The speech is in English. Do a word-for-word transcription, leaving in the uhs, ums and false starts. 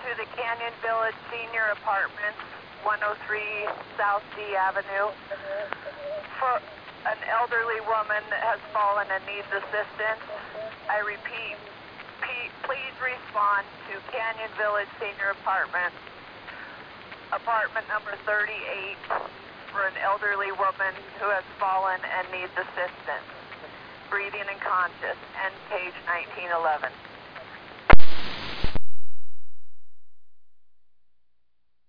to the Canyon Village Senior Apartments, one oh three South D Avenue. For an elderly woman that has fallen and needs assistance. I repeat, please respond to Canyon Village Senior Apartments, apartment number thirty-eight, for an elderly woman who has fallen and needs assistance. Breathing and conscious, end page nineteen eleven.